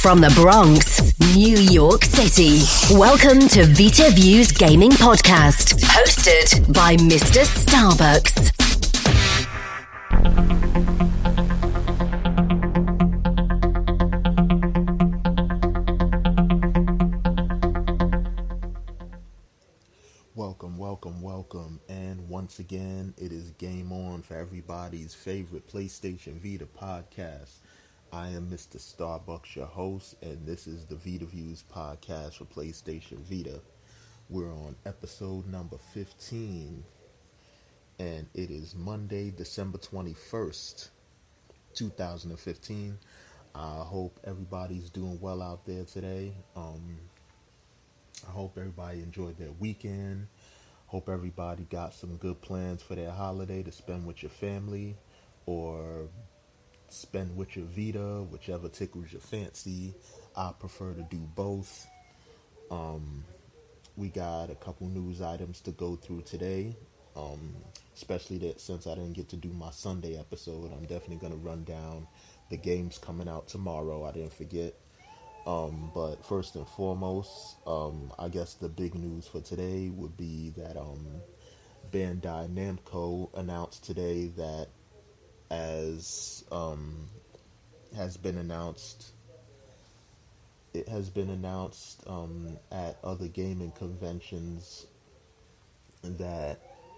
From the Bronx, New York City, welcome to Vita Views Gaming Podcast, hosted by Mr. Starbucks. Welcome, and once again, it is game on for everybody's favorite PlayStation Vita podcast. I am Mr. Starbucks, your host, and this is the Vita Views podcast for PlayStation Vita. We're on episode number 15, and it is Monday, December 21st, 2015. I hope everybody's doing well out there today. I hope everybody enjoyed their weekend. Hope everybody got some good plans for their holiday to spend with your family or spend with your Vita, whichever tickles your fancy. I prefer to do both. We got a couple news items to go through today, especially that since I didn't get to do my Sunday episode. I'm definitely going to run down the games coming out tomorrow. I didn't forget. But first and foremost, I guess the big news for today would be that Bandai Namco announced today that, as has been announced, it has been announced at other gaming conventions that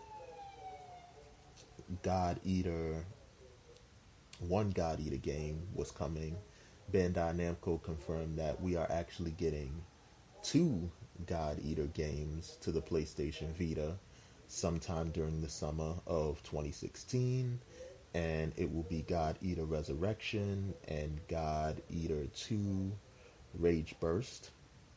one God Eater game was coming. Bandai Namco confirmed that we are actually getting 2 God Eater games to the PlayStation Vita sometime during the summer of 2016, and it will be God Eater Resurrection and God Eater 2 Rage Burst.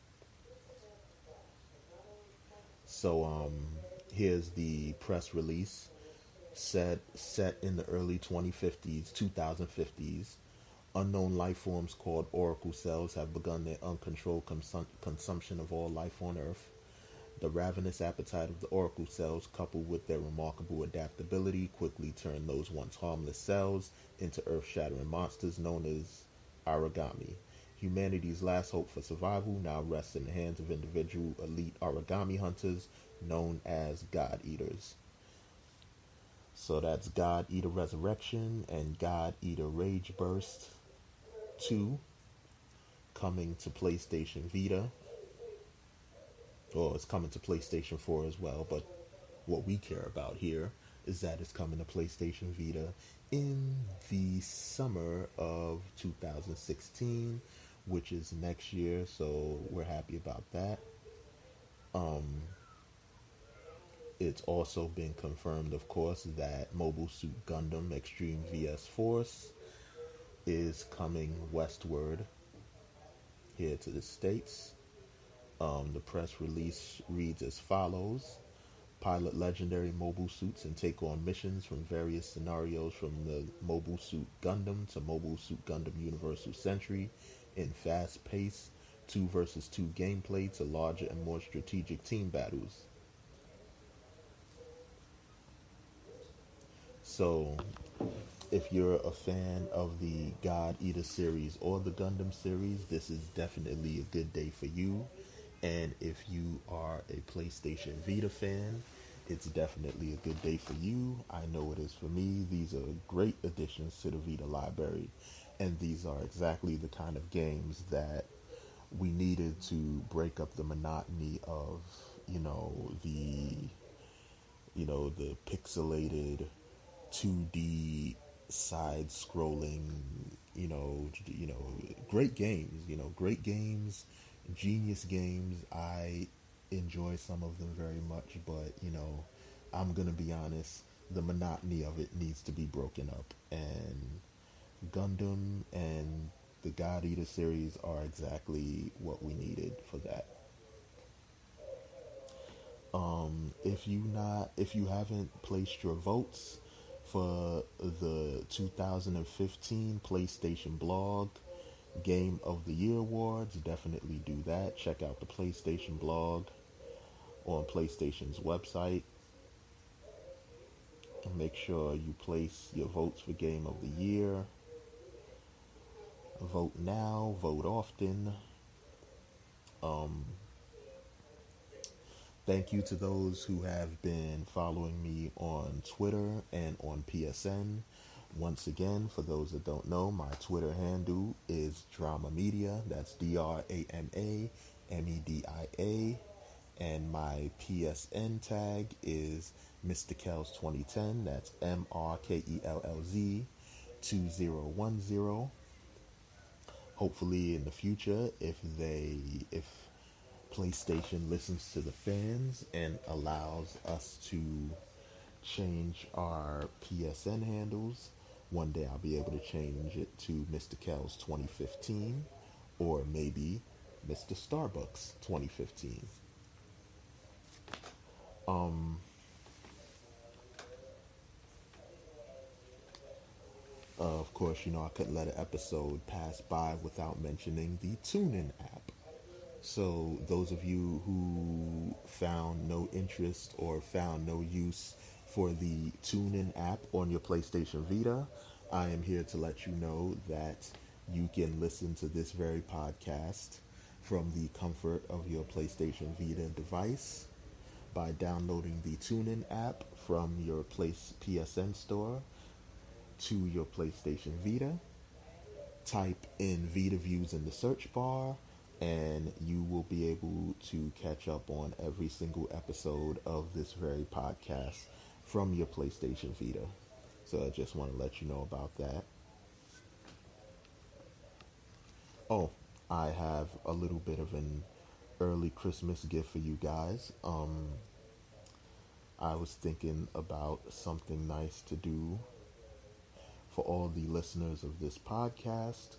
So here's the press release. Set in the early 2050s. Unknown life forms called Oracle cells have begun their uncontrolled consumption of all life on Earth. The ravenous appetite of the Oracle cells, coupled with their remarkable adaptability, quickly turn those once harmless cells into earth-shattering monsters known as Aragami. Humanity's last hope for survival now rests in the hands of individual elite Aragami hunters known as God Eaters. So that's God Eater Resurrection and God Eater Rage Burst 2 coming to PlayStation Vita. Or it's coming to PlayStation 4 as well, but what we care about here is that it's coming to PlayStation Vita in the summer of 2016, which is next year, so we're happy about that. It's also been confirmed, of course, that Mobile Suit Gundam Extreme VS Force is coming westward here to the States. The press release reads as follows: pilot legendary mobile suits and take on missions from various scenarios from the Mobile Suit Gundam to Mobile Suit Gundam Universal Century in fast-paced 2 versus 2 gameplay to larger and more strategic team battles. So, if you're a fan of the God Eater series or the Gundam series, this is definitely a good day for you. And if you are a PlayStation Vita fan, it's definitely a good day for you. I know it is for me. These are great additions to the Vita library, and these are exactly the kind of games that we needed to break up the monotony of, the pixelated 2D side-scrolling, great games, genius games. I enjoy some of them very much, but, I'm going to be honest, the monotony of it needs to be broken up, and Gundam and the God Eater series are exactly what we needed for that. If you haven't placed your votes for the 2015 PlayStation Blog Game of the Year Awards, definitely do that. Check out the PlayStation Blog on PlayStation's website. Make sure you place your votes for Game of the Year. Vote now, vote often. Um, Thank you to those who have been following me on Twitter and on PSN. Once again, for those that don't know, my Twitter handle is Drama Media. That's DRAMAMEDIA. And my PSN tag is Mr. Kells 2010. That's MRKELLZ 2010. Hopefully in the future, if PlayStation listens to the fans and allows us to change our PSN handles, one day I'll be able to change it to Mr. Kells 2015 or maybe Mr. Starbucks 2015. Of course, I couldn't let an episode pass by without mentioning the TuneIn app. So those of you who found no interest or found no use for the TuneIn app on your PlayStation Vita, I am here to let you know that you can listen to this very podcast from the comfort of your PlayStation Vita device by downloading the TuneIn app from your PSN store to your PlayStation Vita. Type in Vita Views in the search bar, and you will be able to catch up on every single episode of this very podcast from your PlayStation Vita. So I just want to let you know about that. Oh, I have a little bit of an early Christmas gift for you guys. I was thinking about something nice to do for all the listeners of this podcast.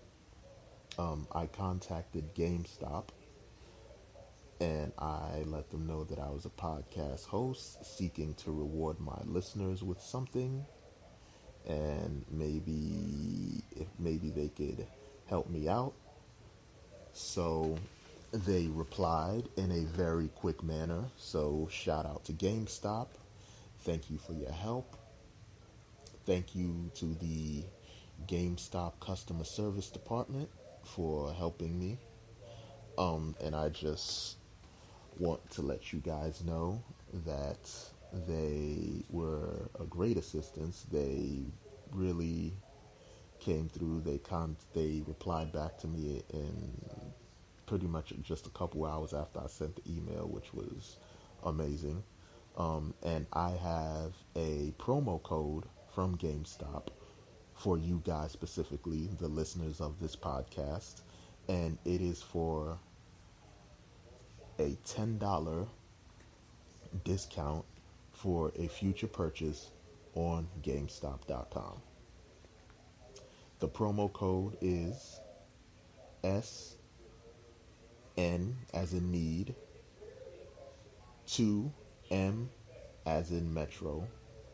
I contacted GameStop and I let them know that I was a podcast host seeking to reward my listeners with something, and maybe they could help me out. So they replied in a very quick manner. So shout out to GameStop. Thank you for your help. Thank you to the GameStop customer service department for helping me. And I just want to let you guys know that they were a great assistance. They really came through. They replied back to me in pretty much just a couple hours after I sent the email, which was amazing. And I have a promo code from GameStop for you guys, specifically the listeners of this podcast, and it is for a $10 discount for a future purchase on GameStop.com. The promo code is SN as in need, 2M as in Metro,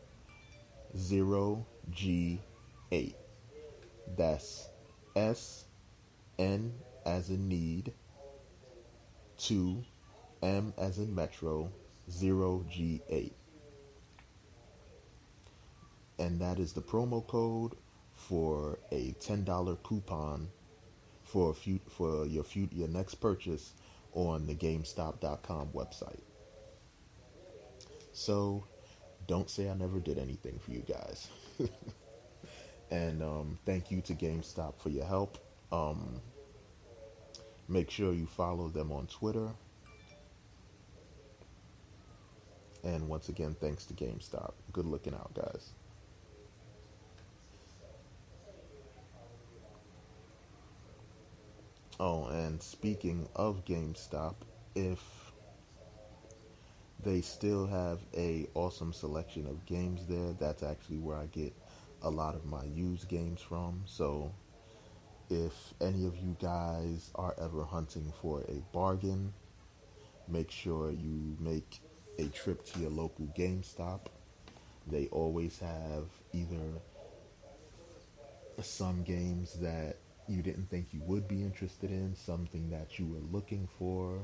0G8. That's SN as in need, 2M as in Metro, 0G8. And that is the promo code for a $10 coupon for your next purchase on the GameStop.com website. So don't say I never did anything for you guys. And thank you to GameStop for your help. Make sure you follow them on Twitter. And once again, thanks to GameStop. Good looking out, guys. Oh, and speaking of GameStop, if they still have a awesome selection of games there, that's actually where I get a lot of my used games from. So if any of you guys are ever hunting for a bargain, make sure you make a trip to your local GameStop. They always have either some games that you didn't think you would be interested in, something that you were looking for.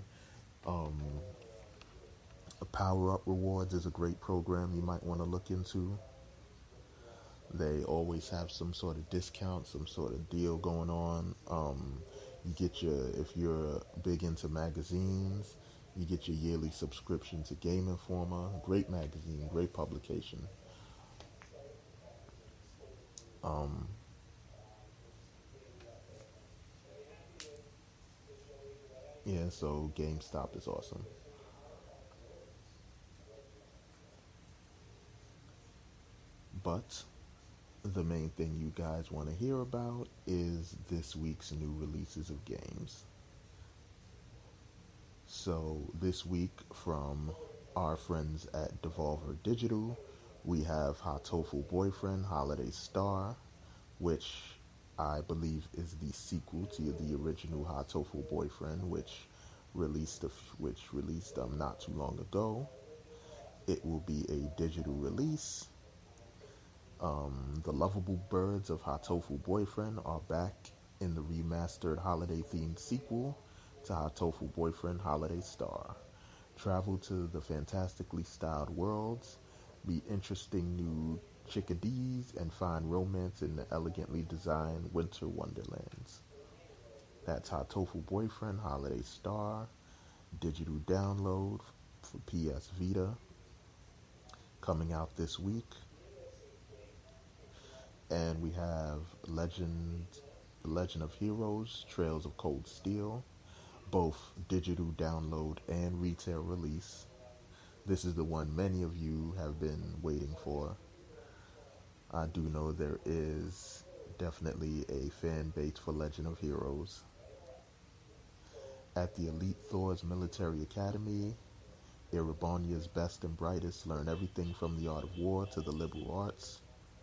Power Up Rewards is a great program you might want to look into. They always have some sort of discount, some sort of deal going on. You get if you're big into magazines, you get your yearly subscription to Game Informer. Great magazine, great publication. Yeah, so GameStop is awesome. But the main thing you guys want to hear about is this week's new releases of games. So this week from our friends at Devolver Digital, we have Hatoful Boyfriend Holiday Star, which I believe is the sequel to the original Hatoful Boyfriend, which released not too long ago. It will be a digital release. The lovable birds of Hatoful Boyfriend are back in the remastered holiday-themed sequel to Hatoful Boyfriend Holiday Star. Travel to the fantastically styled worlds, meet interesting new chickadees, and find romance in the elegantly designed winter wonderlands. That's Hatoful Boyfriend Holiday Star, digital download for PS Vita, coming out this week. And we have Legend of Heroes, Trails of Cold Steel, both digital download and retail release. This is the one many of you have been waiting for. I do know there is definitely a fan base for Legend of Heroes. At the Elite Thor's Military Academy, Erebonia's best and brightest learn everything from the art of war to the liberal arts.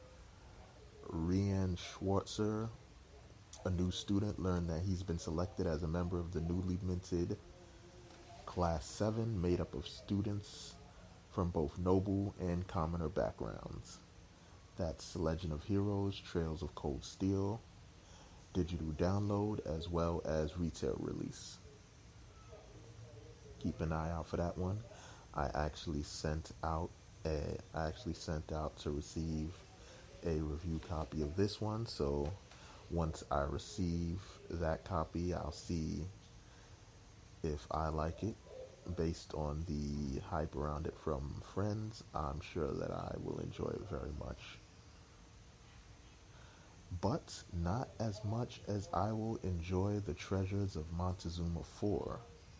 Rian Schwartzer, a new student, learned that he's been selected as a member of the newly minted Class 7, made up of students from both noble and commoner backgrounds. That's Legend of Heroes, Trails of Cold Steel, digital download as well as retail release. Keep an eye out for that one. I actually sent out to receive a review copy of this one, so once I receive that copy, I'll see if I like it. Based on the hype around it from friends, I'm sure that I will enjoy it very much. But not as much as I will enjoy the Treasures of Montezuma 4.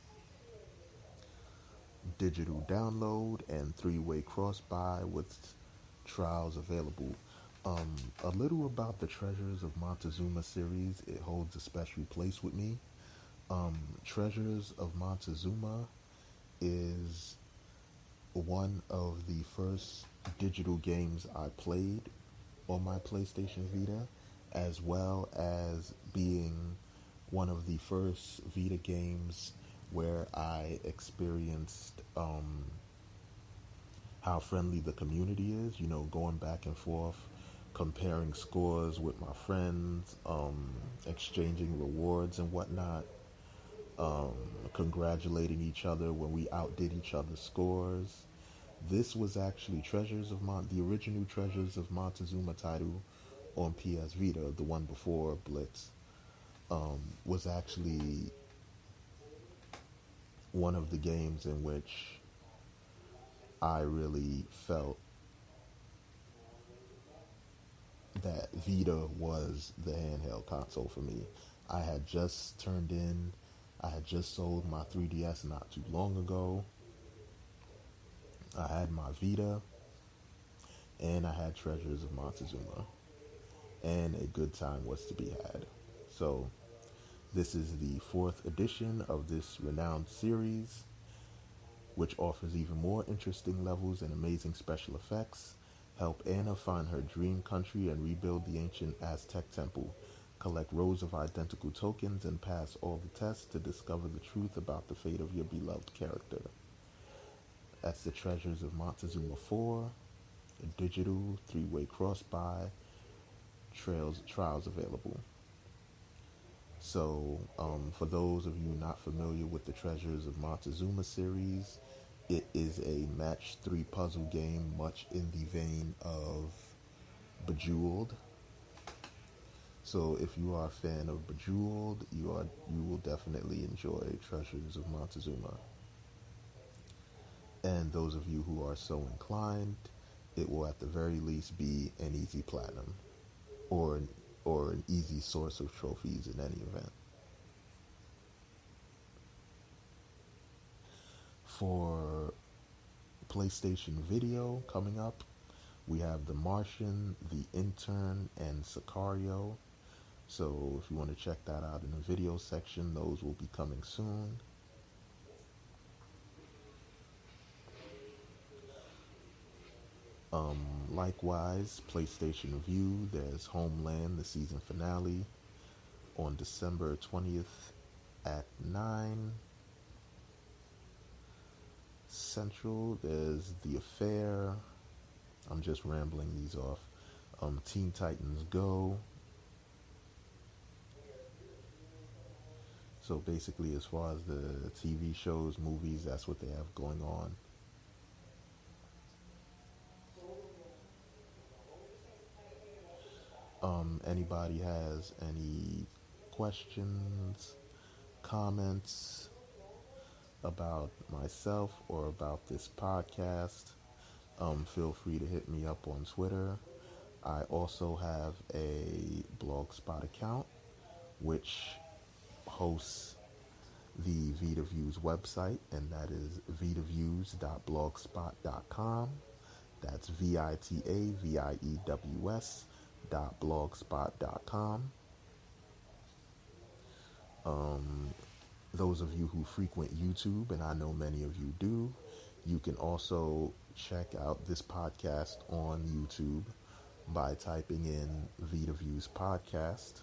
Digital download and 3-way cross-buy with trials available. A little about the Treasures of Montezuma series. It holds a special place with me. Treasures of Montezuma is one of the first digital games I played on my PlayStation Vita, as well as being one of the first Vita games where I experienced how friendly the community is, going back and forth, comparing scores with my friends, exchanging rewards and whatnot, congratulating each other when we outdid each other's scores. This was actually the original Treasures of Montezuma title on PS Vita, the one before Blitz, was actually one of the games in which I really felt that Vita was the handheld console for me. I had just sold my 3DS not too long ago. I had my Vita, and I had Treasures of Montezuma, and a good time was to be had. So, this is the 4th edition of this renowned series, which offers even more interesting levels and amazing special effects. Help Anna find her dream country and rebuild the ancient Aztec temple. Collect rows of identical tokens and pass all the tests to discover the truth about the fate of your beloved character. That's the Treasures of Montezuma 4, a digital 3-way cross-buy, trials available. So, for those of you not familiar with the Treasures of Montezuma series, it is a match 3 puzzle game, much in the vein of Bejeweled. So if you are a fan of Bejeweled, you will definitely enjoy Treasures of Montezuma. And those of you who are so inclined, it will at the very least be an easy platinum, or an easy source of trophies in any event. For PlayStation Video coming up, we have The Martian, The Intern, and Sicario. So if you want to check that out in the video section, those will be coming soon. Likewise, PlayStation View, there's Homeland, the season finale, on December 20th at 9 Central. There's The Affair. I'm just rambling these off. Teen Titans Go. So basically, as far as the TV shows, movies, that's what they have going on. Anybody has any questions, comments about myself or about this podcast, feel free to hit me up on Twitter. I also have a Blogspot account which hosts the Vita Views website, and that is vitaviews.blogspot.com. That's vitaviews.blogspot.com. Those of you who frequent YouTube, and I know many of you do, you can also check out this podcast on YouTube by typing in Vita Views Podcast.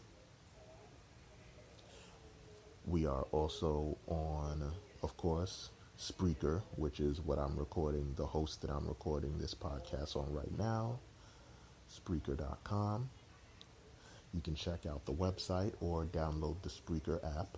We are also on, of course, Spreaker, which is what I'm recording, the host that I'm recording this podcast on right now, Spreaker.com. You can check out the website or download the Spreaker app.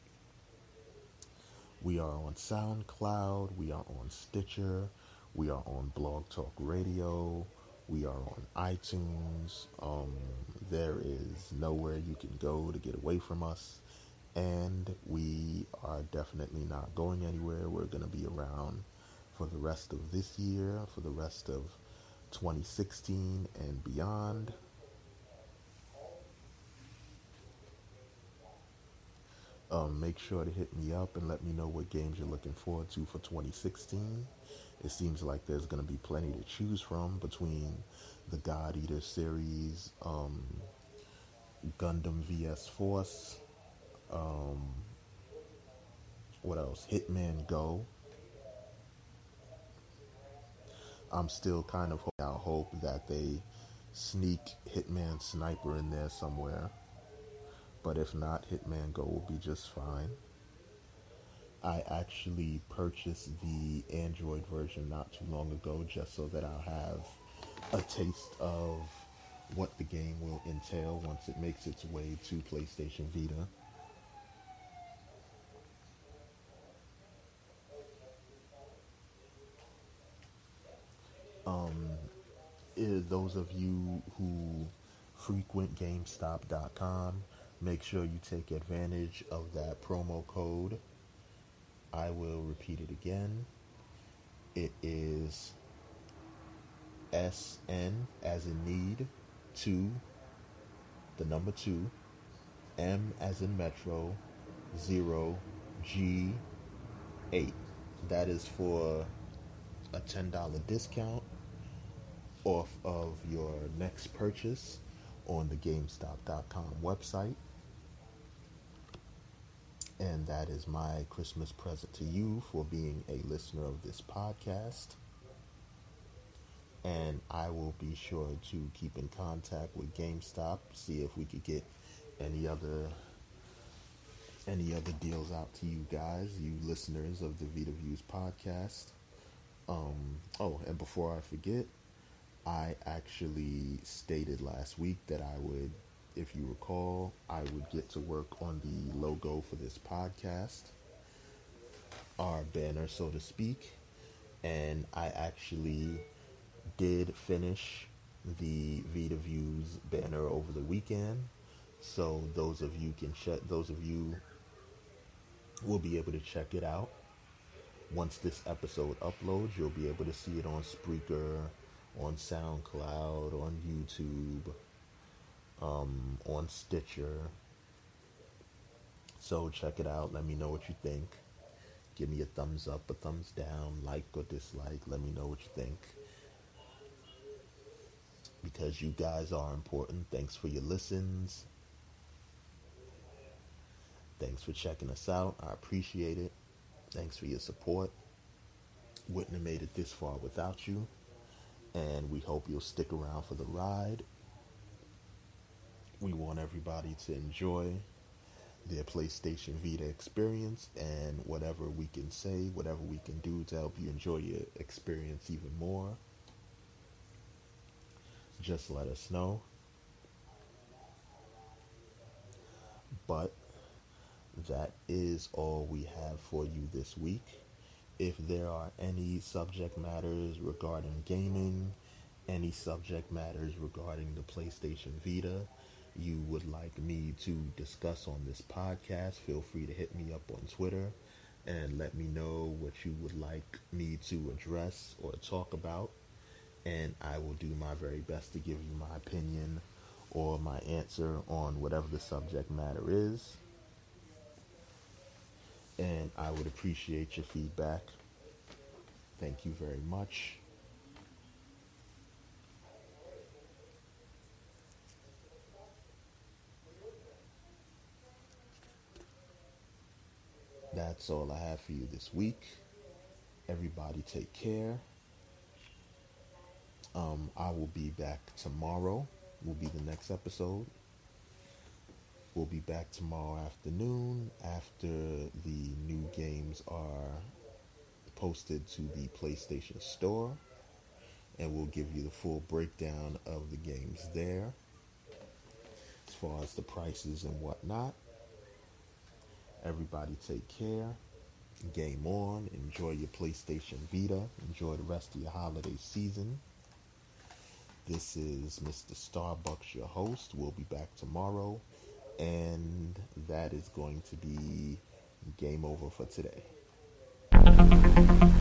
We are on SoundCloud, we are on Stitcher, we are on Blog Talk Radio, we are on iTunes. There is nowhere you can go to get away from us, and we are definitely not going anywhere. We're going to be around for the rest of this year, for the rest of 2016 and beyond. Make sure to hit me up and let me know what games you're looking forward to for 2016. It seems like there's going to be plenty to choose from between the God Eater series, Gundam vs. Force, what else? Hitman Go. I'm still kind of hope that they sneak Hitman Sniper in there somewhere. But if not, Hitman Go will be just fine. I actually purchased the Android version not too long ago just so that I'll have a taste of what the game will entail once it makes its way to PlayStation Vita. Those of you who frequent GameStop.com, make sure you take advantage of that promo code. I will repeat it again. It is SN as in need, 2, the number 2, M as in Metro, 0, G, 8. That is for a $10 discount off of your next purchase on the GameStop.com website. And that is my Christmas present to you for being a listener of this podcast. And I will be sure to keep in contact with GameStop, see if we could get any other deals out to you guys, you listeners of the Vita Views podcast. And before I forget, I actually stated last week that I would, if you recall, I would get to work on the logo for this podcast, our banner, so to speak, and I actually did finish the Vita Views banner over the weekend, so those of you will be able to check it out. Once this episode uploads, you'll be able to see it on Spreaker, on SoundCloud, on YouTube, on Stitcher. So check it out. Let me know what you think. Give me a thumbs up, a thumbs down, like or dislike. Let me know what you think. Because you guys are important. Thanks for your listens. Thanks for checking us out. I appreciate it. Thanks for your support. Wouldn't have made it this far without you. And we hope you'll stick around for the ride. We want everybody to enjoy their PlayStation Vita experience, and whatever we can say, whatever we can do to help you enjoy your experience even more, just let us know. But that is all we have for you this week. If there are any subject matters regarding gaming, any subject matters regarding the PlayStation Vita you would like me to discuss on this podcast, feel free to hit me up on Twitter and let me know what you would like me to address or talk about, and I will do my very best to give you my opinion or my answer on whatever the subject matter is. And I would appreciate your feedback. Thank you very much. That's all I have for you this week. Everybody take care. I will be back tomorrow. Will be the next episode. We'll be back tomorrow afternoon after the new games are posted to the PlayStation Store, and we'll give you the full breakdown of the games there as far as the prices and whatnot. Everybody take care. Game on. Enjoy your PlayStation Vita. Enjoy the rest of your holiday season. This is Mr. Starbucks, your host. We'll be back tomorrow, and that is going to be game over for today.